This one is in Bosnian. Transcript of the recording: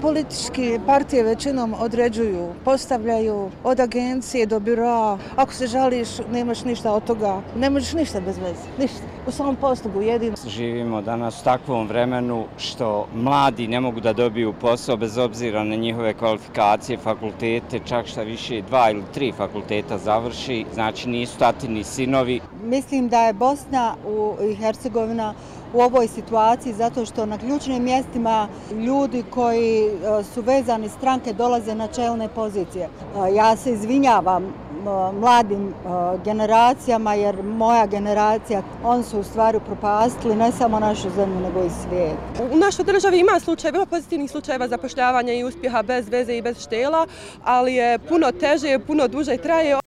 politički partije većinom određuju, postavljaju od agencije do biroa. Ako se žališ, nemaš ništa od toga, ne možeš ništa bez veze, ništa. U svom poslugu jedino. Živimo danas u takvom vremenu što mladi ne mogu da dobiju posao bez obzira na njihove kvalifikacije, fakultete, čak šta više 2 ili 3 fakulteta završi, znači nisu tatini sinovi. Mislim da je Bosna i Hercegovina u ovoj situaciji zato što na ključnim mjestima ljudi koji su vezani stranke dolaze na čelne pozicije. Ja se izvinjavam mladim generacijama jer moja generacija, oni su u stvari upropastili ne samo našu zemlju nego i svijet. U našoj državi ima slučajeva, pozitivnih slučajeva zapošljavanja i uspjeha bez veze i bez štela, ali je puno teže, puno duže traje.